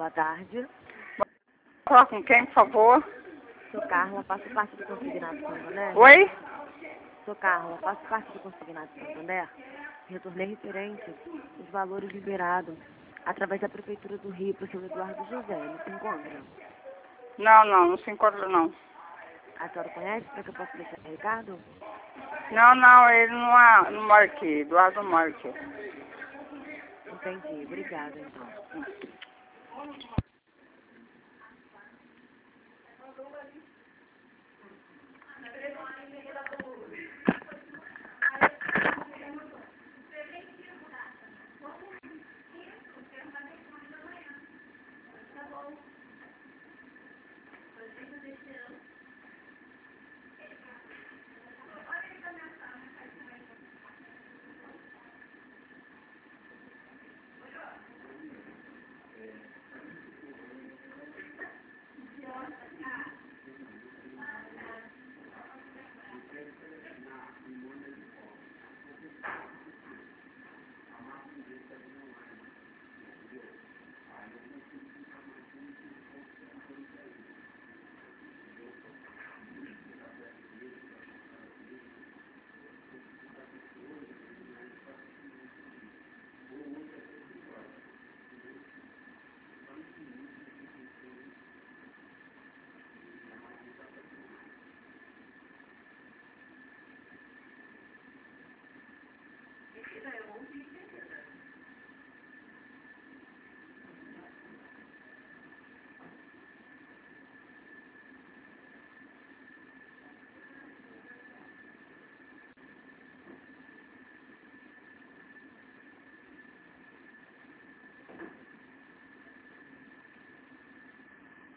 Boa tarde. Falar com quem, por favor? Sou Carla, faço parte do Consignado Santander. Oi? Sou Carla, faço parte do Consignado Santander. Retornei referente os valores liberados através da Prefeitura do Rio para o senhor Eduardo José. Ele se encontra? Não se encontra não. A senhora conhece para que eu possa deixar recado? Não, ele não mora aqui, Eduardo não mora aqui. Entendi. Obrigada, então.